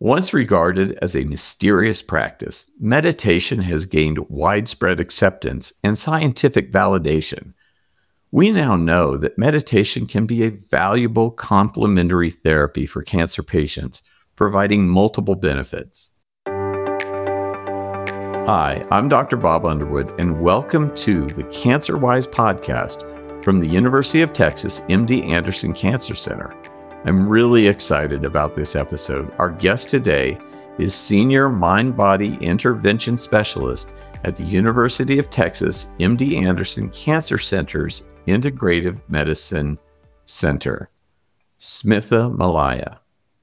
Once regarded as a mysterious practice, meditation has gained widespread acceptance and scientific validation. We now know that meditation can be a valuable complementary therapy for cancer patients, providing multiple benefits. Hi, I'm Dr. Bob Underwood, and welcome to the CancerWise podcast from the University of Texas MD Anderson Cancer Center. I'm really excited about this episode. Our guest today is Senior Mind-Body Intervention Specialist at the University of Texas MD Anderson Cancer Center's Integrative Medicine Center, Smitha Malliya.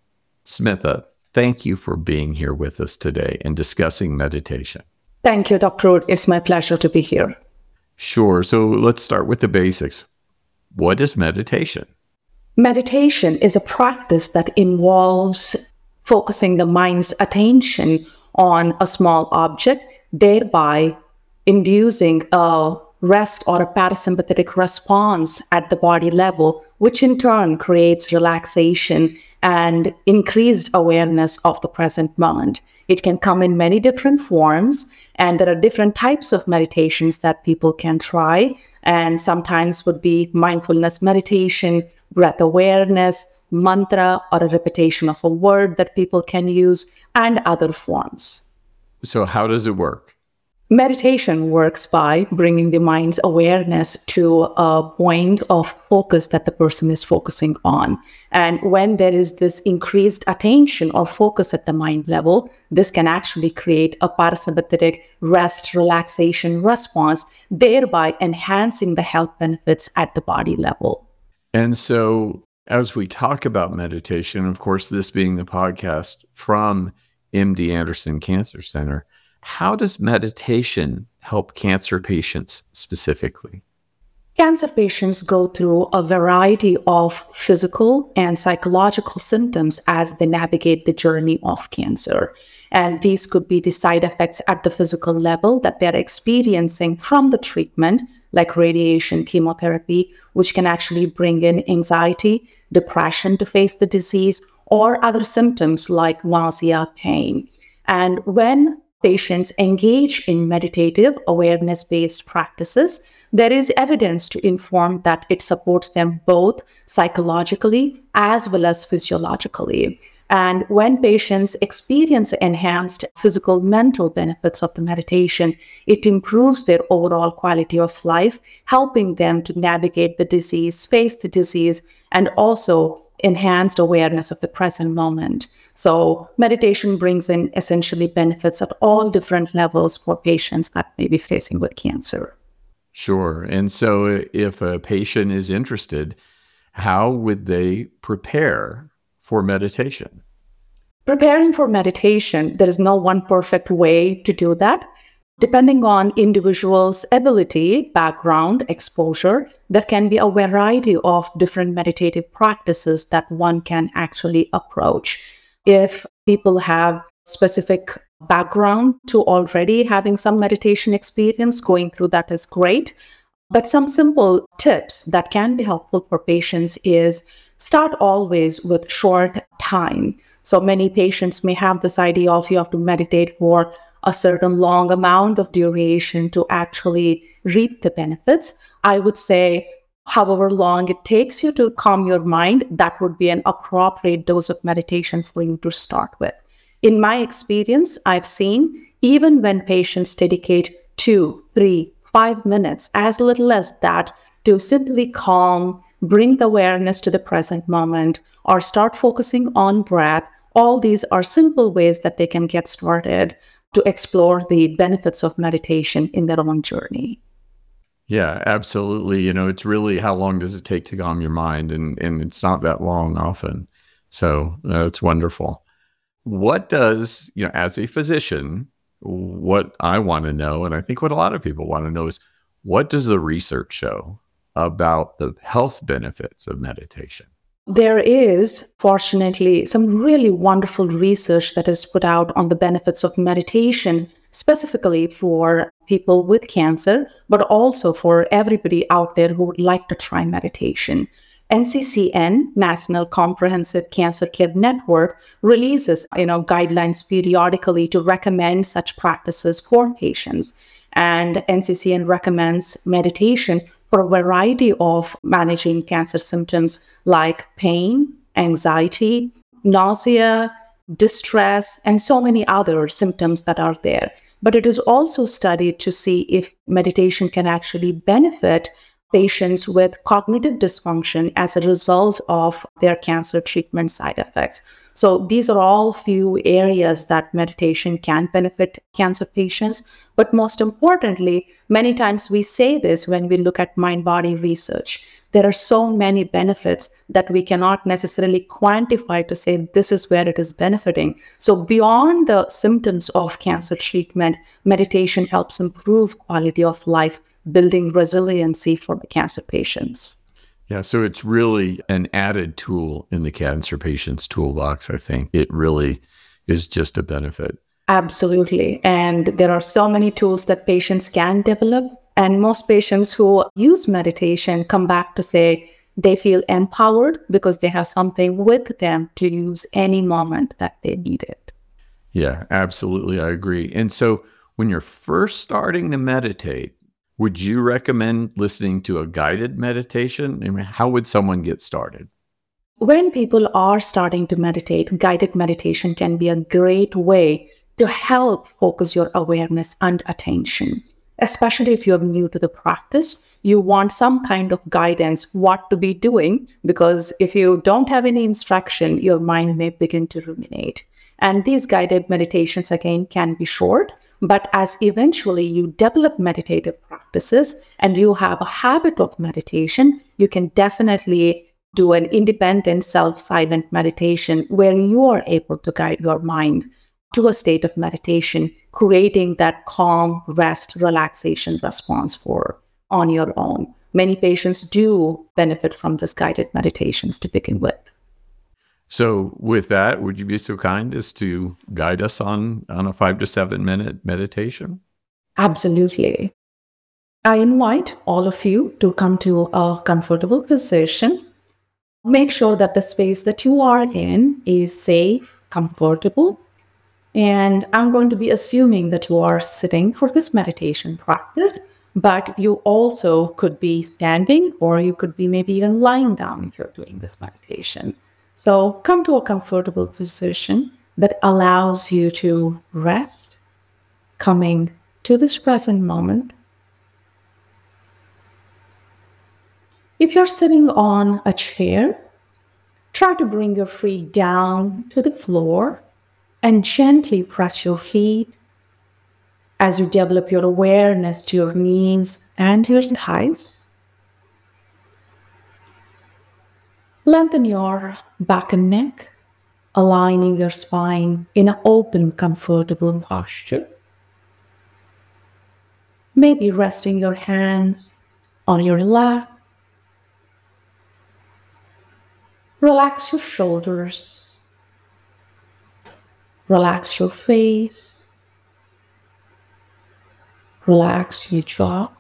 Smitha, thank you for being here with us today and discussing meditation. Thank you, Dr. Wood. It's my pleasure to be here. Sure. So let's start with the basics. What is meditation? Meditation is a practice that involves focusing the mind's attention on a small object, thereby inducing a rest or a parasympathetic response at the body level, which in turn creates relaxation and increased awareness of the present moment. It can come in many different forms, and there are different types of meditations that people can try, and sometimes would be mindfulness meditation, breath awareness, mantra, or a repetition of a word that people can use, and other forms. So how does it work? Meditation works by bringing the mind's awareness to a point of focus that the person is focusing on. And when there is this increased attention or focus at the mind level, this can actually create a parasympathetic rest, relaxation response, thereby enhancing the health benefits at the body level. And so as we talk about meditation, of course, this being the podcast from MD Anderson Cancer Center, how does meditation help cancer patients specifically? Cancer patients go through a variety of physical and psychological symptoms as they navigate the journey of cancer. And these could be the side effects at the physical level that they're experiencing from the treatment, like radiation, chemotherapy, which can actually bring in anxiety, depression to face the disease, or other symptoms like nausea, pain. And when patients engage in meditative awareness-based practices, there is evidence to inform that it supports them both psychologically as well as physiologically. And when patients experience enhanced physical mental benefits of the meditation, it improves their overall quality of life, helping them to navigate the disease, face the disease, and also enhanced awareness of the present moment. So meditation brings in essentially benefits at all different levels for patients that may be facing with cancer. Sure. And so if a patient is interested, how would they prepare for meditation? Preparing for meditation, there is no one perfect way to do that. Depending on individuals' ability, background, exposure, there can be a variety of different meditative practices that one can actually approach. If people have specific background to already having some meditation experience, going through that is great. But some simple tips that can be helpful for patients is start always with short time. So many patients may have this idea of you have to meditate for a certain long amount of duration to actually reap the benefits. I would say, however long it takes you to calm your mind, that would be an appropriate dose of meditation for you to start with. In my experience, I've seen even when patients dedicate 2, 3, 5 minutes, as little as that, to simply calm, bring the awareness to the present moment, or start focusing on breath, all these are simple ways that they can get started to explore the benefits of meditation in their own journey. Yeah, absolutely. It's really how long does it take to calm your mind? And it's not that long often. So it's wonderful. What does, as a physician, what I want to know, and I think what a lot of people want to know is, what does the research show about the health benefits of meditation? There is, fortunately, some really wonderful research that is put out on the benefits of meditation, specifically for people with cancer, but also for everybody out there who would like to try meditation. NCCN, National Comprehensive Cancer Care Network, releases guidelines periodically to recommend such practices for patients. And NCCN recommends meditation for a variety of managing cancer symptoms like pain, anxiety, nausea, distress, and so many other symptoms that are there. But it is also studied to see if meditation can actually benefit patients with cognitive dysfunction as a result of their cancer treatment side effects. So these are all few areas that meditation can benefit cancer patients. But most importantly, many times we say this when we look at mind-body research. There are so many benefits that we cannot necessarily quantify to say this is where it is benefiting. So beyond the symptoms of cancer treatment, meditation helps improve quality of life, building resiliency for the cancer patients. Yeah, so it's really an added tool in the cancer patient's toolbox, I think. It really is just a benefit. Absolutely. And there are so many tools that patients can develop. And most patients who use meditation come back to say they feel empowered because they have something with them to use any moment that they need it. Yeah, absolutely. I agree. And so when you're first starting to meditate, would you recommend listening to a guided meditation? I mean, how would someone get started? When people are starting to meditate, guided meditation can be a great way to help focus your awareness and attention. Especially if you're new to the practice, you want some kind of guidance what to be doing, because if you don't have any instruction, your mind may begin to ruminate. And these guided meditations, again, can be short, but as eventually you develop meditative practices and you have a habit of meditation, you can definitely do an independent self-silent meditation where you are able to guide your mind to a state of meditation, creating that calm, rest, relaxation response on your own. Many patients do benefit from this guided meditations to begin with. So with that, would you be so kind as to guide us on a 5 to 7 minute meditation? Absolutely. I invite all of you to come to a comfortable position. Make sure that the space that you are in is safe, comfortable. And I'm going to be assuming that you are sitting for this meditation practice, but you also could be standing, or you could be maybe even lying down if you're doing this meditation. So come to a comfortable position that allows you to rest, coming to this present moment. If you're sitting on a chair, try to bring your feet down to the floor and gently press your feet as you develop your awareness to your knees and your thighs. Lengthen your back and neck, aligning your spine in an open, comfortable posture. Maybe resting your hands on your lap. Relax your shoulders. Relax your face. Relax your jaw.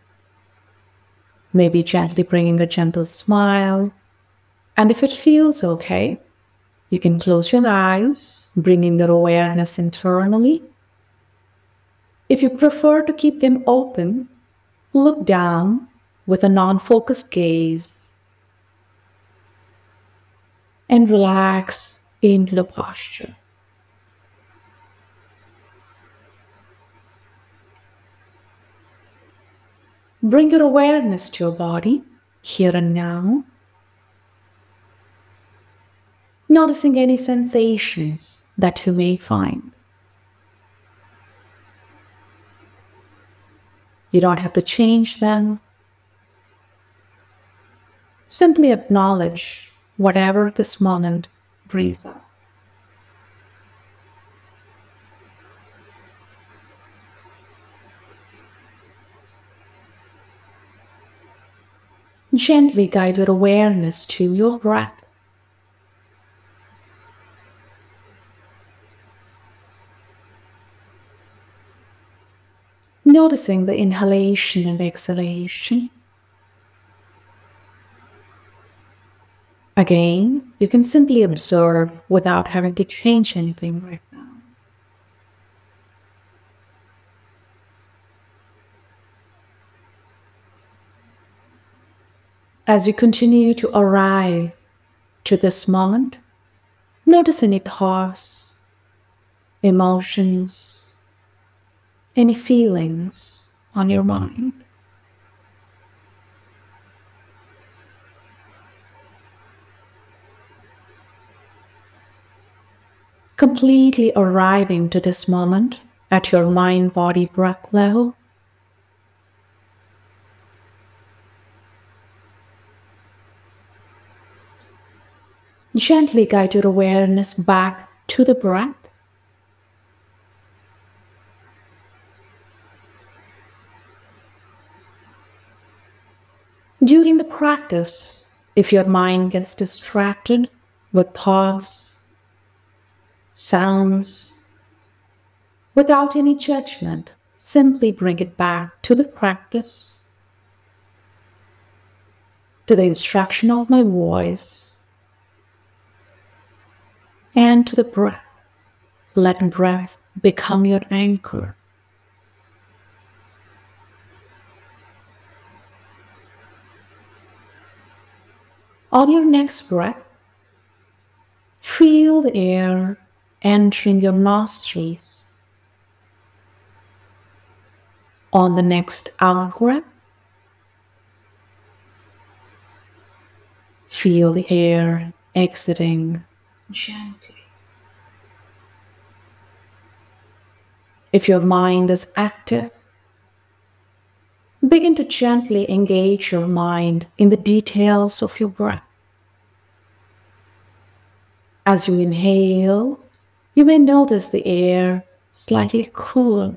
Maybe gently bringing a gentle smile. And if it feels okay, you can close your eyes, bringing your awareness internally. If you prefer to keep them open, look down with a non-focused gaze and relax into the posture. Bring your awareness to your body, here and now. Noticing any sensations that you may find. You don't have to change them. Simply acknowledge whatever this moment brings up. Gently guide your awareness to your breath. Noticing the inhalation and exhalation. Again, you can simply observe without having to change anything right now. As you continue to arrive to this moment, notice any thoughts, emotions, any feelings on your mind. Completely arriving to this moment at your mind-body breath level. Gently guide your awareness back to the breath. During the practice, if your mind gets distracted with thoughts, sounds, without any judgment, simply bring it back to the practice, to the instruction of my voice, and to the breath. Let breath become your anchor. On your next breath, feel the air entering your nostrils. On the next out breath, feel the air exiting gently. If your mind is active, begin to gently engage your mind in the details of your breath. As you inhale, you may notice the air slightly cooler.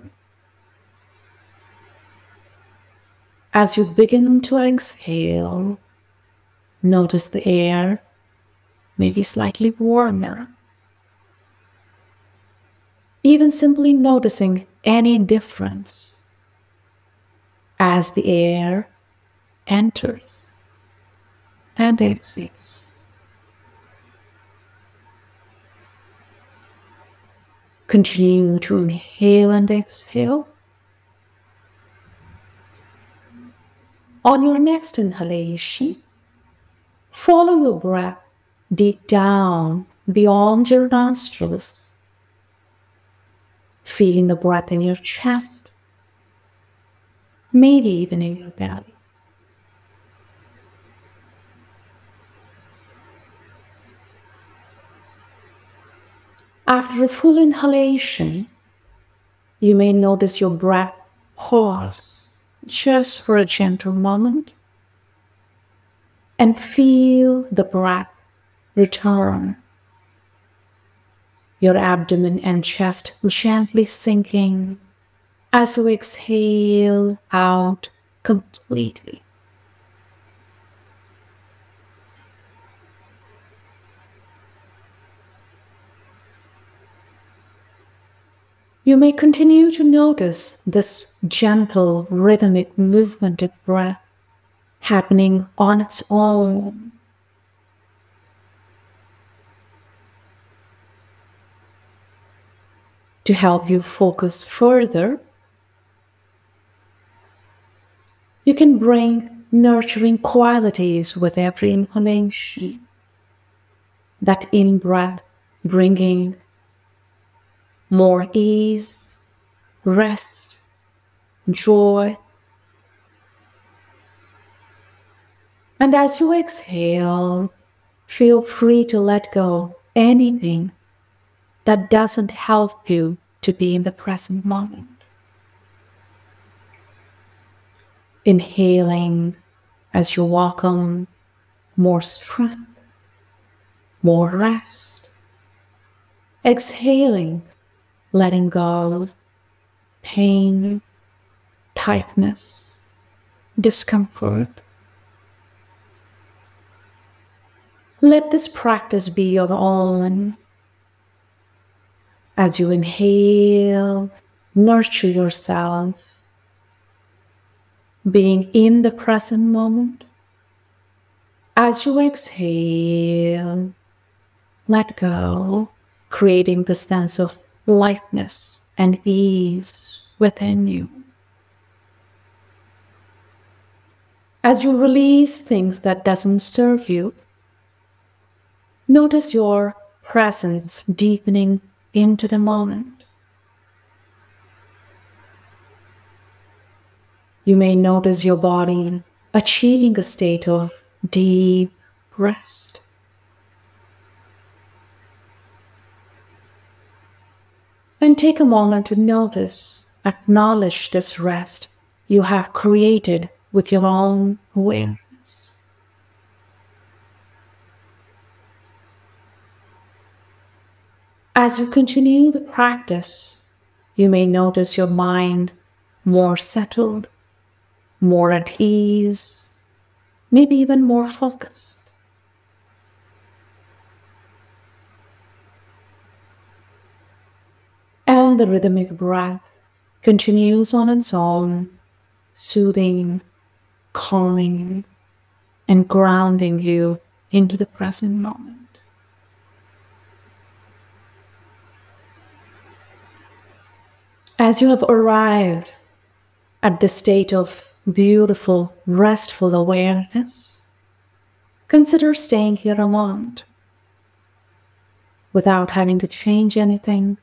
As you begin to exhale, notice the air may be slightly warmer. Even simply noticing any difference as the air enters and exits. Continue to inhale and exhale. On your next inhalation, follow your breath deep down beyond your nostrils, feeling the breath in your chest, maybe even in your belly. After a full inhalation, you may notice your breath pause just for a gentle moment and feel the breath return. Your abdomen and chest gently sinking as you exhale out completely. You may continue to notice this gentle rhythmic movement of breath happening on its own. To help you focus further, you can bring nurturing qualities with every inhalation. That in-breath bringing more ease, rest, joy. And as you exhale, feel free to let go anything that doesn't help you to be in the present moment. Inhaling as you welcome more strength, more rest. Exhaling, letting go pain, tightness, discomfort. Let this practice be your own. As you inhale, nurture yourself, being in the present moment. As you exhale, let go, creating the sense of lightness and ease within you. As you release things that doesn't serve you, notice your presence deepening into the moment. You may notice your body achieving a state of deep rest. And take a moment to notice, acknowledge this rest you have created with your own awareness. As you continue the practice, you may notice your mind more settled, more at ease, maybe even more focused. And the rhythmic breath continues on its own, soothing, calming, and grounding you into the present moment. As you have arrived at the state of beautiful, restful awareness, consider staying here a moment without having to change anything,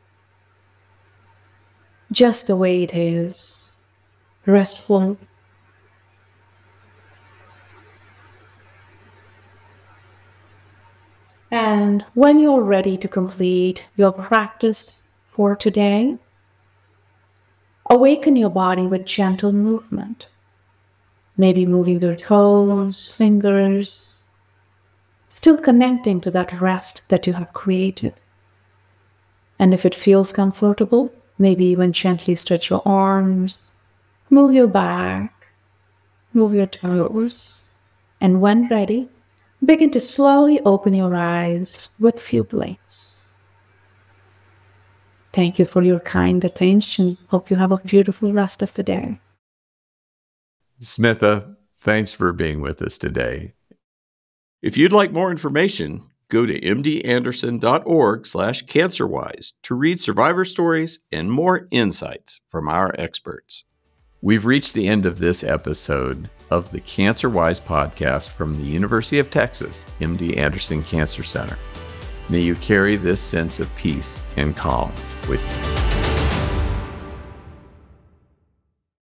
just the way it is, restful. And when you're ready to complete your practice for today, awaken your body with gentle movement, maybe moving your toes, fingers, still connecting to that rest that you have created. And if it feels comfortable, maybe even gently stretch your arms, move your back, move your toes, and when ready, begin to slowly open your eyes with few blinks. Thank you for your kind attention. Hope you have a beautiful rest of the day. Smitha, thanks for being with us today. If you'd like more information, go to mdanderson.org/cancerwise to read survivor stories and more insights from our experts. We've reached the end of this episode of the CancerWise podcast from the University of Texas MD Anderson Cancer Center. May you carry this sense of peace and calm with you.